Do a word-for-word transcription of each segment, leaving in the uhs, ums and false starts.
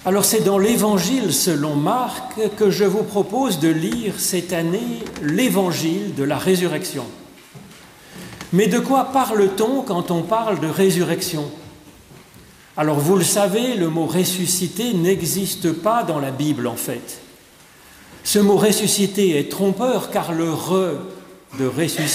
Alors c'est dans l'Évangile selon Marc que je vous propose de lire cette année l'Évangile de la résurrection. Mais de quoi parle-t-on quand on parle de résurrection ? Alors vous le savez, le mot « ressuscité » n'existe pas dans la Bible en fait. Ce mot « ressuscité » est trompeur car le « re » de « ressusciter »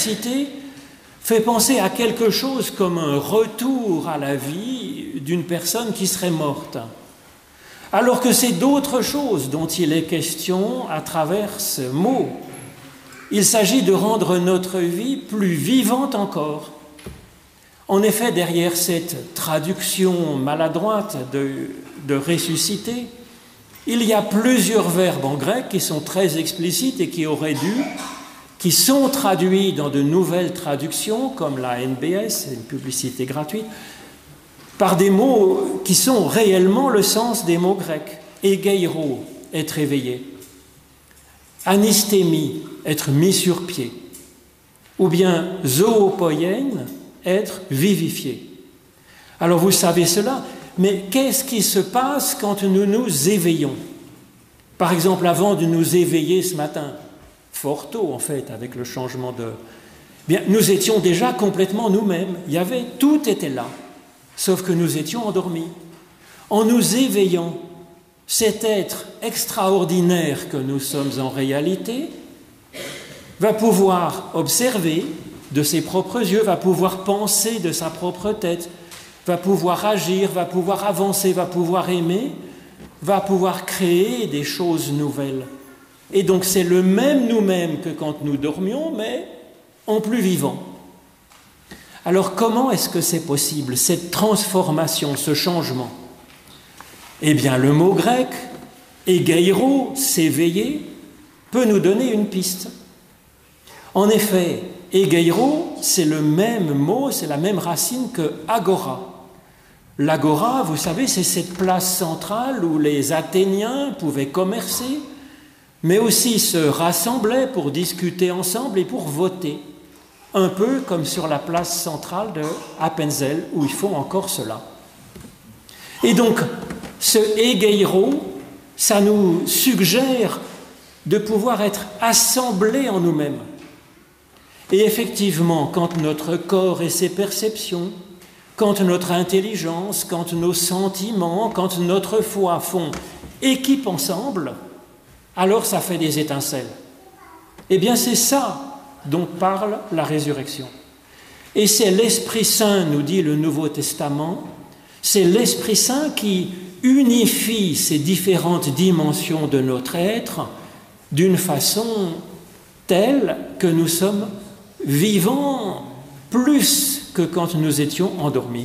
fait penser à quelque chose comme un retour à la vie d'une personne qui serait morte. Alors que c'est d'autres choses dont il est question à travers ce mot. Il s'agit de rendre notre vie plus vivante encore. En effet, derrière cette traduction maladroite de, de ressusciter, il y a plusieurs verbes en grec qui sont très explicites et qui auraient dû, qui sont traduits dans de nouvelles traductions, comme la N B S, une publicité gratuite, par des mots qui sont réellement le sens des mots grecs. Egeiro, être éveillé. Anistémie, être mis sur pied. Ou bien zoopoien, être vivifié. Alors vous savez cela, mais qu'est-ce qui se passe quand nous nous éveillons ? Par exemple, avant de nous éveiller ce matin, fort tôt en fait, avec le changement d'heure, bien, nous étions déjà complètement nous-mêmes. Il y avait, tout était là. Sauf que nous étions endormis. En nous éveillant, cet être extraordinaire que nous sommes en réalité va pouvoir observer de ses propres yeux, va pouvoir penser de sa propre tête, va pouvoir agir, va pouvoir avancer, va pouvoir aimer, va pouvoir créer des choses nouvelles. Et donc c'est le même nous-mêmes que quand nous dormions, mais en plus vivant. Alors comment est-ce que c'est possible, cette transformation, ce changement ? Eh bien le mot grec, egeiro, s'éveiller, peut nous donner une piste. En effet, egeiro, c'est le même mot, c'est la même racine que agora. L'agora, vous savez, c'est cette place centrale où les Athéniens pouvaient commercer, mais aussi se rassemblaient pour discuter ensemble et pour voter. Un peu comme sur la place centrale de Appenzell, où ils font encore cela. Et donc, ce egeiro, ça nous suggère de pouvoir être assemblés en nous-mêmes. Et effectivement, quand notre corps et ses perceptions, quand notre intelligence, quand nos sentiments, quand notre foi font équipe ensemble, alors ça fait des étincelles. Eh bien, c'est ça dont parle la résurrection. Et c'est l'Esprit Saint, nous dit le Nouveau Testament, c'est l'Esprit Saint qui unifie ces différentes dimensions de notre être d'une façon telle que nous sommes vivants plus que quand nous étions endormis.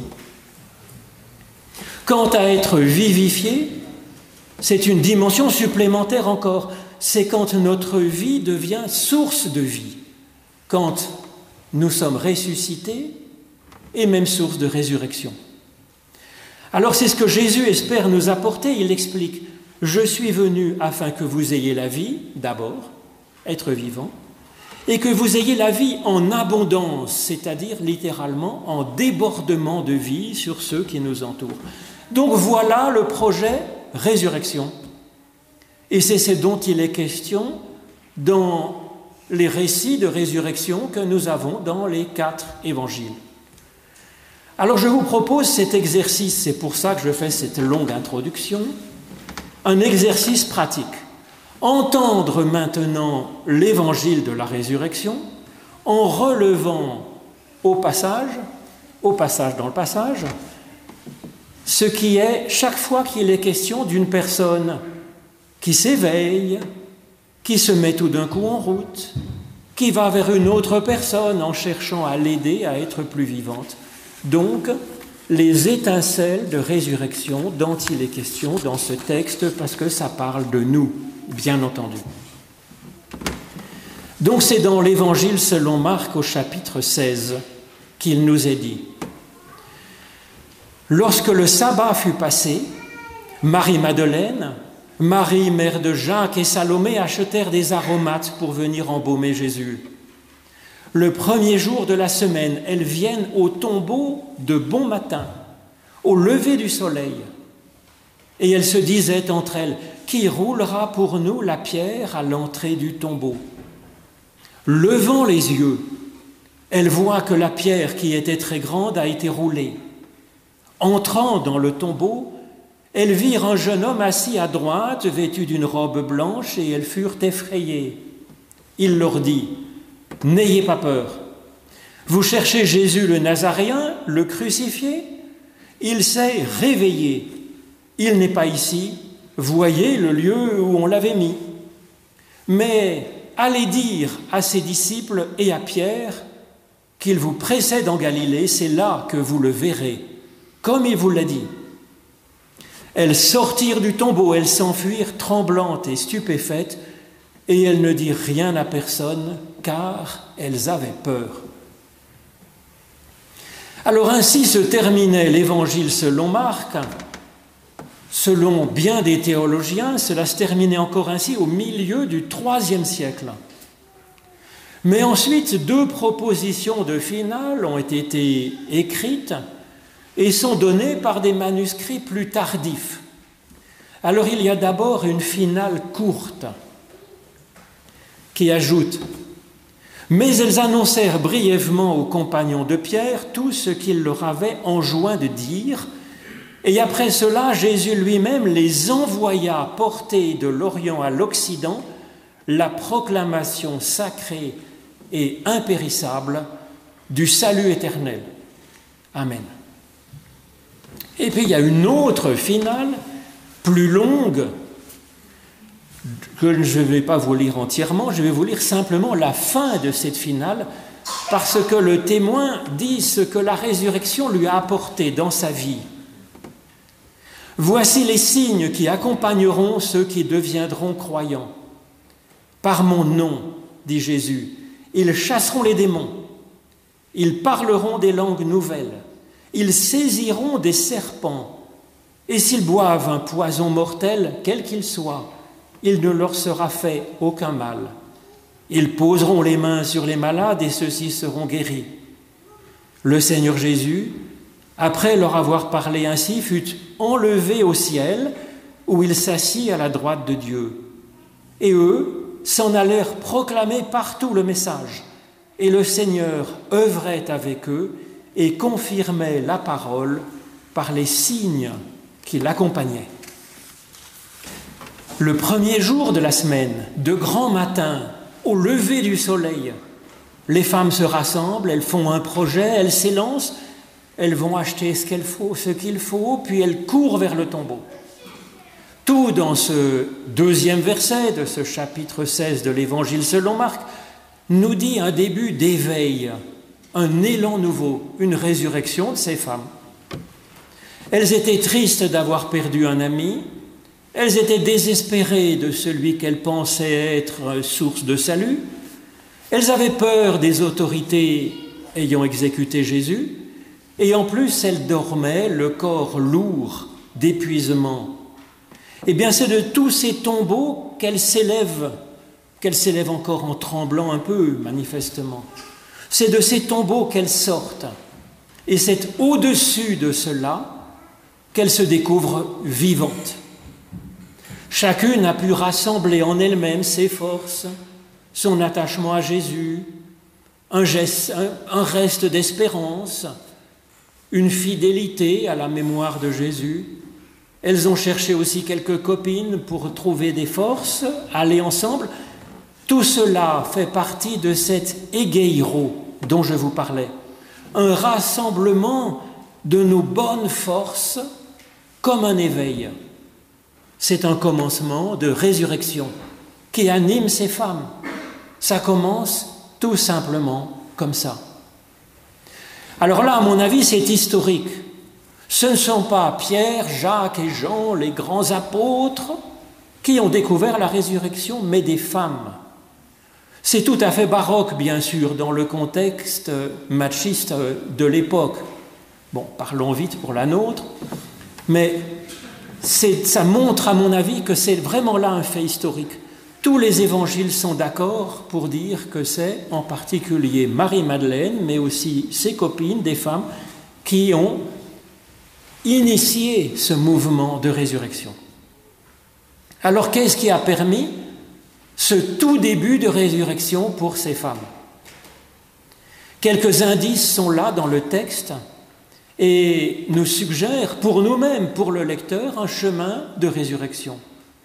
Quant à être vivifié, c'est une dimension supplémentaire encore. C'est quand notre vie devient source de vie, quand nous sommes ressuscités et même source de résurrection. Alors c'est ce que Jésus espère nous apporter. Il explique « Je suis venu afin que vous ayez la vie, d'abord, être vivant, et que vous ayez la vie en abondance, c'est-à-dire littéralement en débordement de vie sur ceux qui nous entourent. » Donc voilà le projet résurrection. Et c'est ce dont il est question dans les récits de résurrection que nous avons dans les quatre évangiles. Alors je vous propose cet exercice, c'est pour ça que je fais cette longue introduction, un exercice pratique. Entendre maintenant l'évangile de la résurrection en relevant au passage, au passage dans le passage, ce qui est chaque fois qu'il est question d'une personne qui s'éveille, qui se met tout d'un coup en route, qui va vers une autre personne en cherchant à l'aider à être plus vivante. Donc, les étincelles de résurrection dont il est question dans ce texte, parce que ça parle de nous, bien entendu. Donc c'est dans l'Évangile selon Marc au chapitre seize qu'il nous est dit « Lorsque le sabbat fut passé, Marie-Madeleine, Marie, mère de Jacques et Salomé achetèrent des aromates pour venir embaumer Jésus. Le premier jour de la semaine, elles viennent au tombeau de bon matin, au lever du soleil. Et elles se disaient entre elles, « Qui roulera pour nous la pierre à l'entrée du tombeau ?» Levant les yeux, elles voient que la pierre qui était très grande a été roulée. Entrant dans le tombeau, elles virent un jeune homme assis à droite, vêtu d'une robe blanche, et elles furent effrayées. Il leur dit, « N'ayez pas peur. Vous cherchez Jésus le Nazaréen, le crucifié? Il s'est réveillé. Il n'est pas ici. Voyez le lieu où on l'avait mis. Mais allez dire à ses disciples et à Pierre qu'il vous précède en Galilée, c'est là que vous le verrez, comme il vous l'a dit. » Elles sortirent du tombeau, elles s'enfuirent tremblantes et stupéfaites, et elles ne dirent rien à personne, car elles avaient peur. Alors ainsi se terminait l'Évangile selon Marc. Selon bien des théologiens, cela se terminait encore ainsi au milieu du troisième siècle. Mais ensuite, deux propositions de finale ont été écrites et sont données par des manuscrits plus tardifs. Alors il y a d'abord une finale courte qui ajoute « Mais elles annoncèrent brièvement aux compagnons de Pierre tout ce qu'il leur avait enjoint de dire, et après cela, Jésus lui-même les envoya porter de l'Orient à l'Occident la proclamation sacrée et impérissable du salut éternel. Amen. » Et puis il y a une autre finale, plus longue, que je ne vais pas vous lire entièrement, je vais vous lire simplement la fin de cette finale, parce que le témoin dit ce que la résurrection lui a apporté dans sa vie. « Voici les signes qui accompagneront ceux qui deviendront croyants. Par mon nom, dit Jésus, ils chasseront les démons, ils parleront des langues nouvelles, ils saisiront des serpents, et s'ils boivent un poison mortel, quel qu'il soit, il ne leur sera fait aucun mal. Ils poseront les mains sur les malades et ceux-ci seront guéris. » Le Seigneur Jésus, après leur avoir parlé ainsi, fut enlevé au ciel, où il s'assit à la droite de Dieu. Et eux s'en allèrent proclamer partout le message, et le Seigneur œuvrait avec eux et confirmait la parole par les signes qui l'accompagnaient. Le premier jour de la semaine, de grand matin, au lever du soleil, les femmes se rassemblent, elles font un projet, elles s'élancent, elles vont acheter ce qu'il faut, ce qu'il faut, puis elles courent vers le tombeau. Tout dans ce deuxième verset de ce chapitre seize de l'Évangile selon Marc nous dit un début d'éveil, un élan nouveau, une résurrection de ces femmes. Elles étaient tristes d'avoir perdu un ami, elles étaient désespérées de celui qu'elles pensaient être source de salut, elles avaient peur des autorités ayant exécuté Jésus, et en plus elles dormaient, le corps lourd d'épuisement. Eh bien c'est de tous ces tombeaux qu'elles s'élèvent, qu'elles s'élèvent encore en tremblant un peu, manifestement. C'est de ces tombeaux qu'elles sortent, et c'est au-dessus de cela qu'elles se découvrent vivantes. Chacune a pu rassembler en elle-même ses forces, son attachement à Jésus, un, geste, un, un reste d'espérance, une fidélité à la mémoire de Jésus. Elles ont cherché aussi quelques copines pour trouver des forces, aller ensemble. Tout cela fait partie de cet égueiro dont je vous parlais, un rassemblement de nos bonnes forces comme un éveil. C'est un commencement de résurrection qui anime ces femmes. Ça commence tout simplement comme ça. Alors là, à mon avis, c'est historique. Ce ne sont pas Pierre, Jacques et Jean, les grands apôtres, qui ont découvert la résurrection, mais des femmes. C'est tout à fait baroque, bien sûr, dans le contexte machiste de l'époque. Bon, parlons vite pour la nôtre, mais c'est, ça montre, à mon avis, que c'est vraiment là un fait historique. Tous les évangiles sont d'accord pour dire que c'est en particulier Marie-Madeleine, mais aussi ses copines, des femmes, qui ont initié ce mouvement de résurrection. Alors qu'est-ce qui a permis ce tout début de résurrection pour ces femmes? Quelques indices sont là dans le texte et nous suggèrent pour nous-mêmes, pour le lecteur, un chemin de résurrection.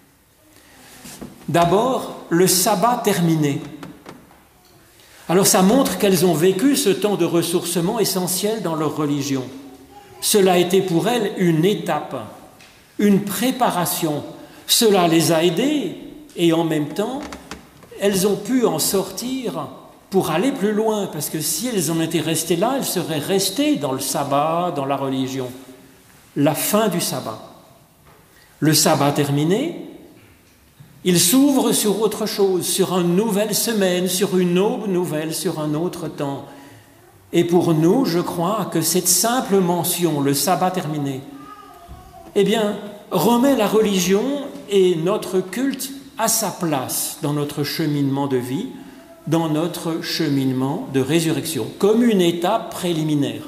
D'abord, le sabbat terminé. Alors ça montre qu'elles ont vécu ce temps de ressourcement essentiel dans leur religion. Cela a été pour elles une étape, une préparation. Cela les a aidées et en même temps, elles ont pu en sortir pour aller plus loin, parce que si elles en étaient restées là, elles seraient restées dans le sabbat, dans la religion. La fin du sabbat. Le sabbat terminé, il s'ouvre sur autre chose, sur une nouvelle semaine, sur une aube nouvelle, sur un autre temps. Et pour nous, je crois que cette simple mention, le sabbat terminé, eh bien, remet la religion et notre culte à sa place dans notre cheminement de vie, dans notre cheminement de résurrection, comme une étape préliminaire.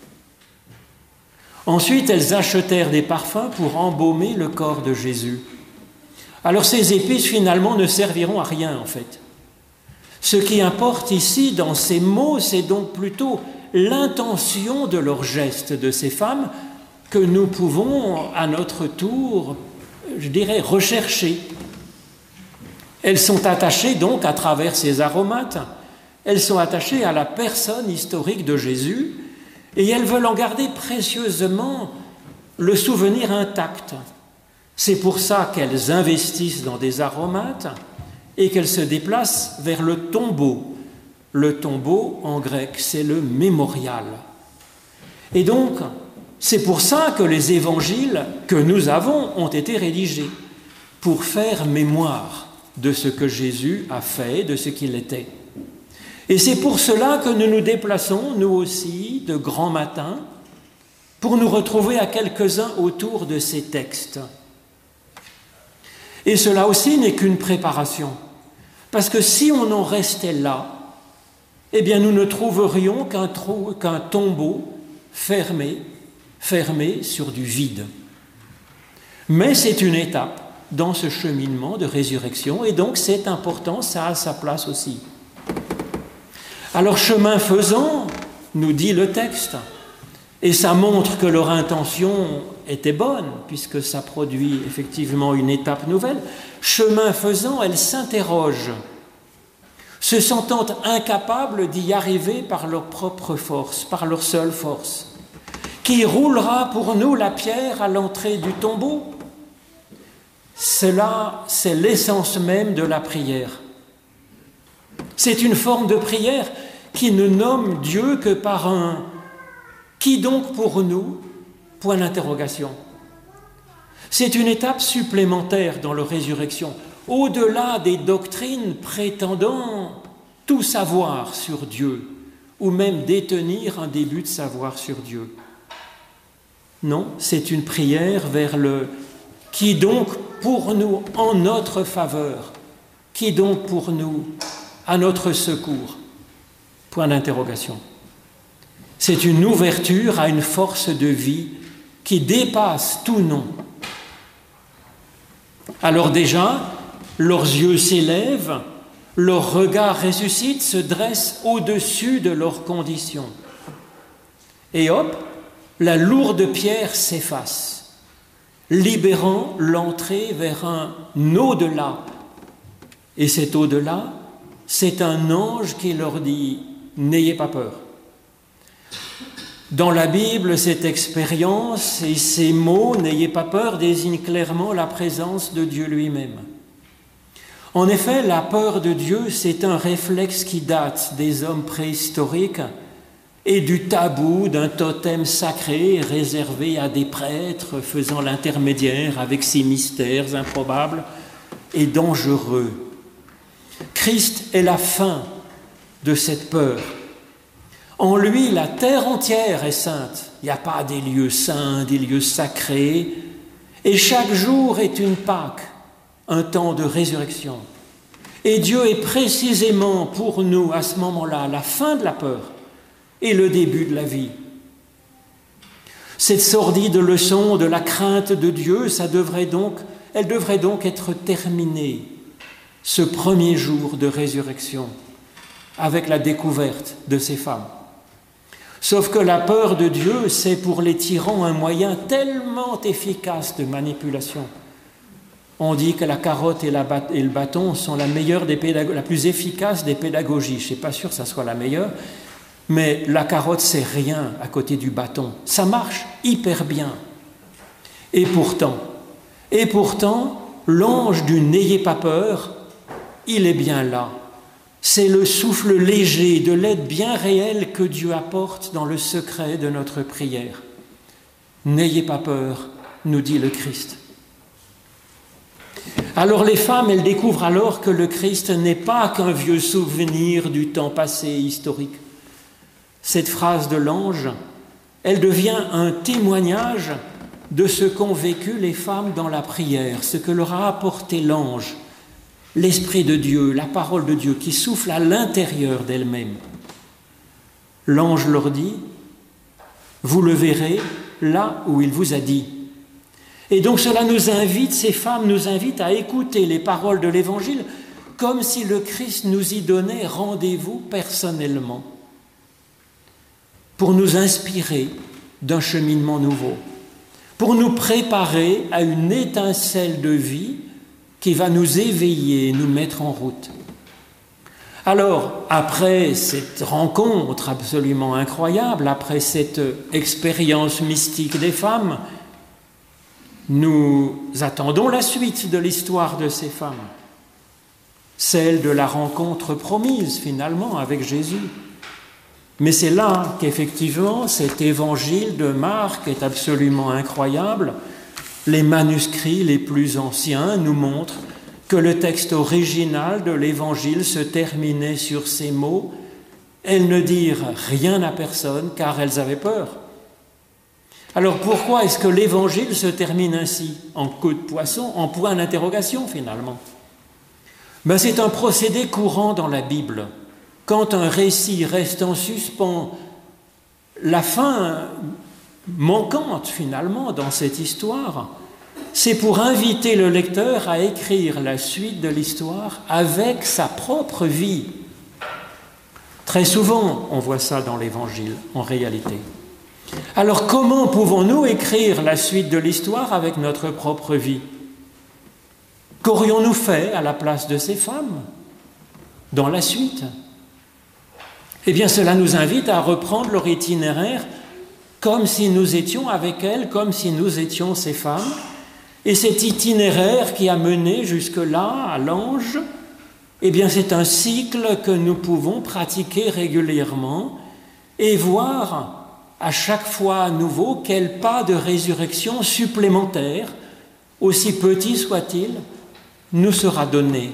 Ensuite, elles achetèrent des parfums pour embaumer le corps de Jésus. Alors ces épices, finalement, ne serviront à rien, en fait. Ce qui importe ici, dans ces mots, c'est donc plutôt l'intention de leur geste de ces femmes que nous pouvons, à notre tour, je dirais, rechercher. Elles sont attachées donc à travers ces aromates, elles sont attachées à la personne historique de Jésus et elles veulent en garder précieusement le souvenir intact. C'est pour ça qu'elles investissent dans des aromates et qu'elles se déplacent vers le tombeau. Le tombeau, en grec, c'est le mémorial. Et donc, c'est pour ça que les évangiles que nous avons ont été rédigés, pour faire mémoire de ce que Jésus a fait, de ce qu'il était. Et c'est pour cela que nous nous déplaçons, nous aussi, de grand matin, pour nous retrouver à quelques-uns autour de ces textes. Et cela aussi n'est qu'une préparation, parce que si on en restait là, eh bien nous ne trouverions qu'un, trou, qu'un tombeau fermé, fermé sur du vide. Mais c'est une étape dans ce cheminement de résurrection, et donc c'est important, ça a sa place aussi. Alors chemin faisant, nous dit le texte, et ça montre que leur intention était bonne, puisque ça produit effectivement une étape nouvelle, chemin faisant, elles s'interrogent, se sentant incapables d'y arriver par leur propre force, par leur seule force. Qui roulera pour nous la pierre à l'entrée du tombeau ? Cela, c'est l'essence même de la prière. C'est une forme de prière qui ne nomme Dieu que par un « qui donc pour nous ?» point d'interrogation. C'est une étape supplémentaire dans leur résurrection, au-delà des doctrines prétendant tout savoir sur Dieu, ou même détenir un début de savoir sur Dieu. Non, c'est une prière vers le « qui donc pour nous en notre faveur, qui donc pour nous à notre secours ?» Point d'interrogation. C'est une ouverture à une force de vie qui dépasse tout nom. Alors déjà, leurs yeux s'élèvent, leur regard ressuscite, se dresse au-dessus de leurs conditions. Et hop, la lourde pierre s'efface, libérant l'entrée vers un au-delà. Et cet au-delà, c'est un ange qui leur dit « N'ayez pas peur ». Dans la Bible, cette expérience et ces mots « N'ayez pas peur » désignent clairement la présence de Dieu lui-même. En effet, la peur de Dieu, c'est un réflexe qui date des hommes préhistoriques et du tabou d'un totem sacré réservé à des prêtres faisant l'intermédiaire avec ces mystères improbables et dangereux. Christ est la fin de cette peur. En lui, la terre entière est sainte. Il n'y a pas des lieux saints, des lieux sacrés. Et chaque jour est une Pâque, un temps de résurrection. Et Dieu est précisément pour nous, à ce moment-là, la fin de la peur et le début de la vie. Cette sordide leçon de la crainte de Dieu, ça devrait donc, elle devrait donc être terminée ce premier jour de résurrection avec la découverte de ces femmes. Sauf que la peur de Dieu, c'est pour les tyrans un moyen tellement efficace de manipulation. On dit que la carotte et, la bat- et le bâton sont la meilleure des pédago- la plus efficace des pédagogies. Je ne suis pas sûr que ça soit la meilleure, mais la carotte, c'est rien à côté du bâton. Ça marche hyper bien. Et pourtant, et pourtant, l'ange du « n'ayez pas peur », il est bien là. C'est le souffle léger de l'aide bien réelle que Dieu apporte dans le secret de notre prière. N'ayez pas peur, nous dit le Christ. Alors les femmes, elles découvrent alors que le Christ n'est pas qu'un vieux souvenir du temps passé historique. Cette phrase de l'ange, elle devient un témoignage de ce qu'ont vécu les femmes dans la prière, ce que leur a apporté l'ange. L'Esprit de Dieu, la parole de Dieu qui souffle à l'intérieur d'elles-mêmes. L'ange leur dit, vous le verrez là où il vous a dit. Et donc cela nous invite, ces femmes nous invitent à écouter les paroles de l'Évangile comme si le Christ nous y donnait rendez-vous personnellement pour nous inspirer d'un cheminement nouveau, pour nous préparer à une étincelle de vie qui va nous éveiller, nous mettre en route. Alors, après cette rencontre absolument incroyable, après cette expérience mystique des femmes, nous attendons la suite de l'histoire de ces femmes, celle de la rencontre promise finalement avec Jésus. Mais c'est là qu'effectivement cet évangile de Marc est absolument incroyable. Les manuscrits les plus anciens nous montrent que le texte original de l'Évangile se terminait sur ces mots « Elles ne dirent rien à personne car elles avaient peur ». Alors pourquoi est-ce que l'Évangile se termine ainsi, en queue de poisson, en point d'interrogation finalement ? Ben, c'est un procédé courant dans la Bible. Quand un récit reste en suspens, la fin manquante finalement dans cette histoire, c'est pour inviter le lecteur à écrire la suite de l'histoire avec sa propre vie. Très souvent, on voit ça dans l'Évangile, en réalité. Alors comment pouvons-nous écrire la suite de l'histoire avec notre propre vie ? Qu'aurions-nous fait à la place de ces femmes dans la suite ? Eh bien, cela nous invite à reprendre leur itinéraire comme si nous étions avec elles, comme si nous étions ces femmes. Et cet itinéraire qui a mené jusque-là à l'ange, eh bien, c'est un cycle que nous pouvons pratiquer régulièrement et voir à chaque fois à nouveau quel pas de résurrection supplémentaire, aussi petit soit-il, nous sera donné.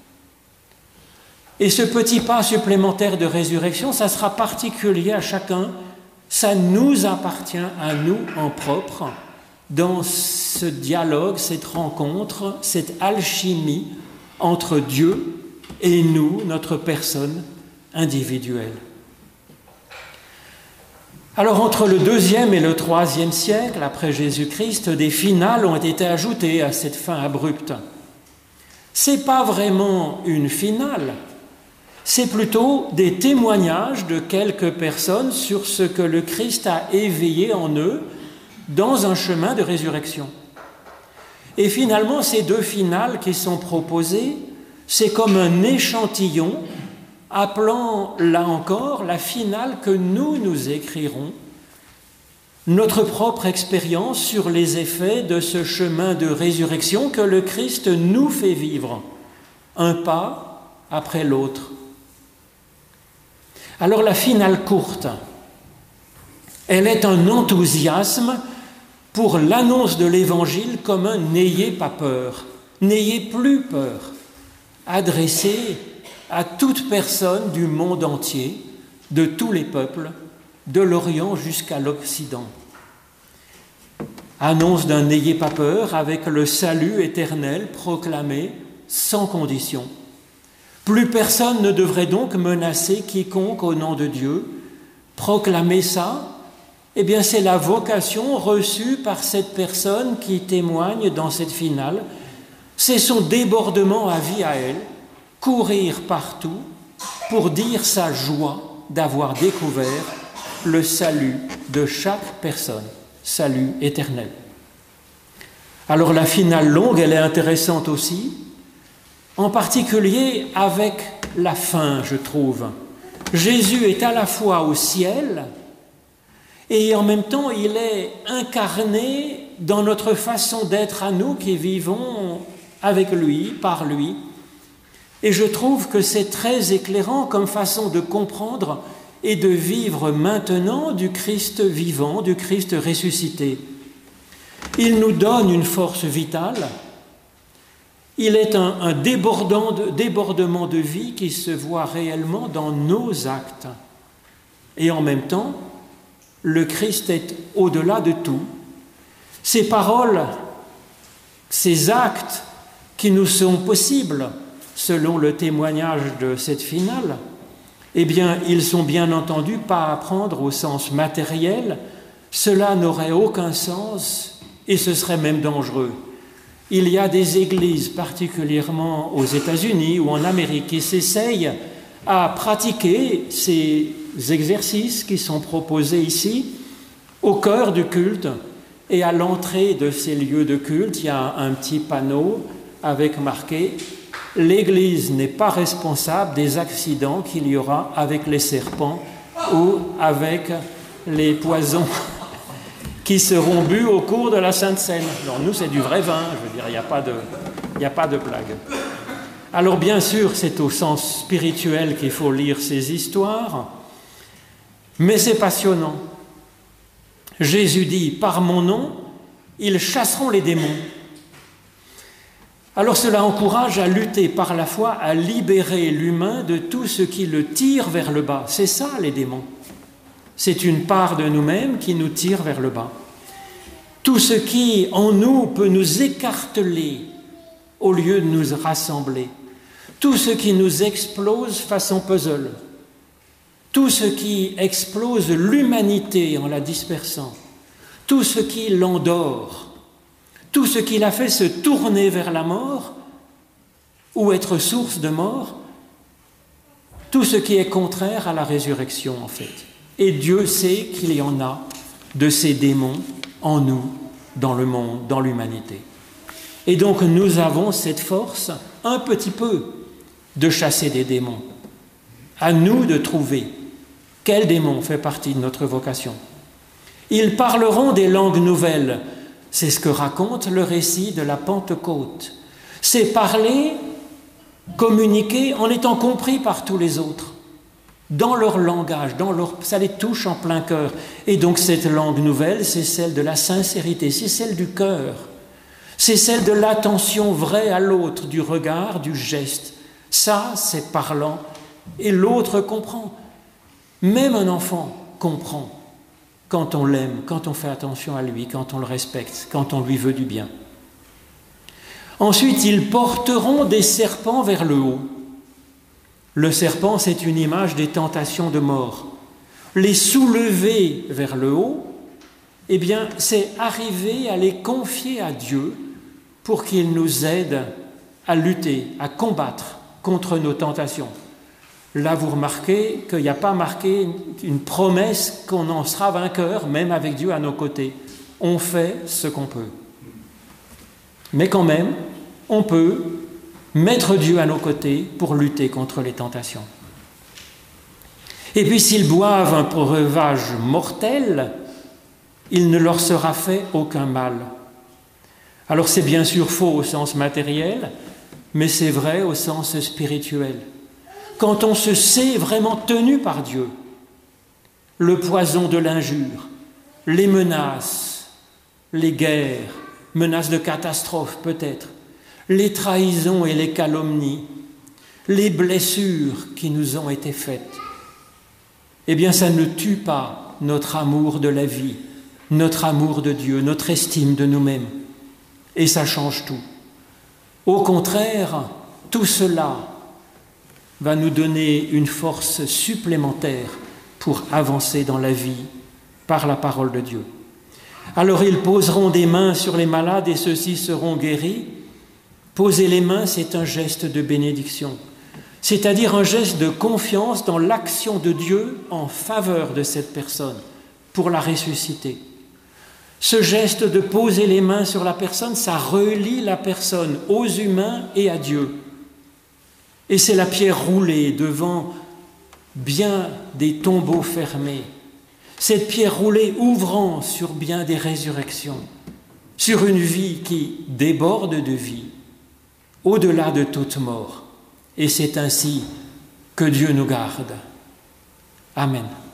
Et ce petit pas supplémentaire de résurrection, ça sera particulier à chacun, ça nous appartient à nous en propre, dans ce dialogue, cette rencontre, cette alchimie entre Dieu et nous, notre personne individuelle. Alors entre le deuxième et le troisième siècle, après Jésus-Christ, des finales ont été ajoutées à cette fin abrupte. Ce n'est pas vraiment une finale, c'est plutôt des témoignages de quelques personnes sur ce que le Christ a éveillé en eux dans un chemin de résurrection. Et finalement, ces deux finales qui sont proposées, c'est comme un échantillon appelant, là encore, la finale que nous, nous écrirons, notre propre expérience sur les effets de ce chemin de résurrection que le Christ nous fait vivre, un pas après l'autre. Alors la finale courte, elle est un enthousiasme pour l'annonce de l'Évangile comme un « n'ayez pas peur », « n'ayez plus peur », adressé à toute personne du monde entier, de tous les peuples, de l'Orient jusqu'à l'Occident. Annonce d'un « n'ayez pas peur » avec le salut éternel proclamé sans condition. Plus personne ne devrait donc menacer quiconque au nom de Dieu. Proclamer ça, eh bien c'est la vocation reçue par cette personne qui témoigne dans cette finale. C'est son débordement à vie à elle, courir partout pour dire sa joie d'avoir découvert le salut de chaque personne, salut éternel. Alors la finale longue, elle est intéressante aussi, en particulier avec la fin, je trouve. Jésus est à la fois au ciel et en même temps il est incarné dans notre façon d'être à nous qui vivons avec lui, par lui. Et je trouve que c'est très éclairant comme façon de comprendre et de vivre maintenant du Christ vivant, du Christ ressuscité. Il nous donne une force vitale. Il est un, un débordant de, débordement de vie qui se voit réellement dans nos actes. Et en même temps, le Christ est au-delà de tout. Ces paroles, ces actes qui nous sont possibles, selon le témoignage de cette finale, eh bien, ils sont bien entendu pas à prendre au sens matériel. Cela n'aurait aucun sens et ce serait même dangereux. Il y a des églises, particulièrement aux États-Unis ou en Amérique, qui s'essayent à pratiquer ces exercices qui sont proposés ici au cœur du culte, et à l'entrée de ces lieux de culte, il y a un petit panneau avec marqué « L'Église n'est pas responsable des accidents qu'il y aura avec les serpents ou avec les poisons qui seront bu au cours de la Sainte Seine. » Alors nous, c'est du vrai vin, je veux dire, il n'y a pas de, il n'y a pas de blague. Alors bien sûr, c'est au sens spirituel qu'il faut lire ces histoires, mais c'est passionnant. Jésus dit, par mon nom, ils chasseront les démons. Alors cela encourage à lutter par la foi, à libérer l'humain de tout ce qui le tire vers le bas. C'est ça, les démons. C'est une part de nous-mêmes qui nous tire vers le bas. Tout ce qui, en nous, peut nous écarteler au lieu de nous rassembler. Tout ce qui nous explose façon puzzle. Tout ce qui explose l'humanité en la dispersant. Tout ce qui l'endort. Tout ce qui l'a fait se tourner vers la mort ou être source de mort. Tout ce qui est contraire à la résurrection, en fait. Et Dieu sait qu'il y en a de ces démons en nous, dans le monde, dans l'humanité. Et donc nous avons cette force, un petit peu, de chasser des démons. À nous de trouver quel démon fait partie de notre vocation. Ils parleront des langues nouvelles. C'est ce que raconte le récit de la Pentecôte. C'est parler, communiquer en étant compris par tous les autres. Dans leur langage, dans leur, ça les touche en plein cœur. Et donc cette langue nouvelle, c'est celle de la sincérité, c'est celle du cœur, c'est celle de l'attention vraie à l'autre, du regard, du geste. Ça, c'est parlant, et l'autre comprend. Même un enfant comprend quand on l'aime, quand on fait attention à lui, quand on le respecte, quand on lui veut du bien. Ensuite, ils porteront des serpents vers le haut. Le serpent, c'est une image des tentations de mort. Les soulever vers le haut, eh bien, c'est arriver à les confier à Dieu pour qu'il nous aide à lutter, à combattre contre nos tentations. Là, vous remarquez qu'il n'y a pas marqué une promesse qu'on en sera vainqueur, même avec Dieu à nos côtés. On fait ce qu'on peut. Mais quand même, on peut mettre Dieu à nos côtés pour lutter contre les tentations. Et puis s'ils boivent un breuvage mortel, il ne leur sera fait aucun mal. Alors c'est bien sûr faux au sens matériel, mais c'est vrai au sens spirituel. Quand on se sait vraiment tenu par Dieu, le poison de l'injure, les menaces, les guerres, menaces de catastrophe peut-être, les trahisons et les calomnies, les blessures qui nous ont été faites, eh bien ça ne tue pas notre amour de la vie, notre amour de Dieu, notre estime de nous-mêmes. Et ça change tout. Au contraire, tout cela va nous donner une force supplémentaire pour avancer dans la vie par la parole de Dieu. Alors ils poseront des mains sur les malades et ceux-ci seront guéris. Poser les mains, c'est un geste de bénédiction, c'est-à-dire un geste de confiance dans l'action de Dieu en faveur de cette personne pour la ressusciter. Ce geste de poser les mains sur la personne, ça relie la personne aux humains et à Dieu. Et c'est la pierre roulée devant bien des tombeaux fermés. Cette pierre roulée ouvrant sur bien des résurrections, sur une vie qui déborde de vie, au-delà de toute mort. Et c'est ainsi que Dieu nous garde. Amen.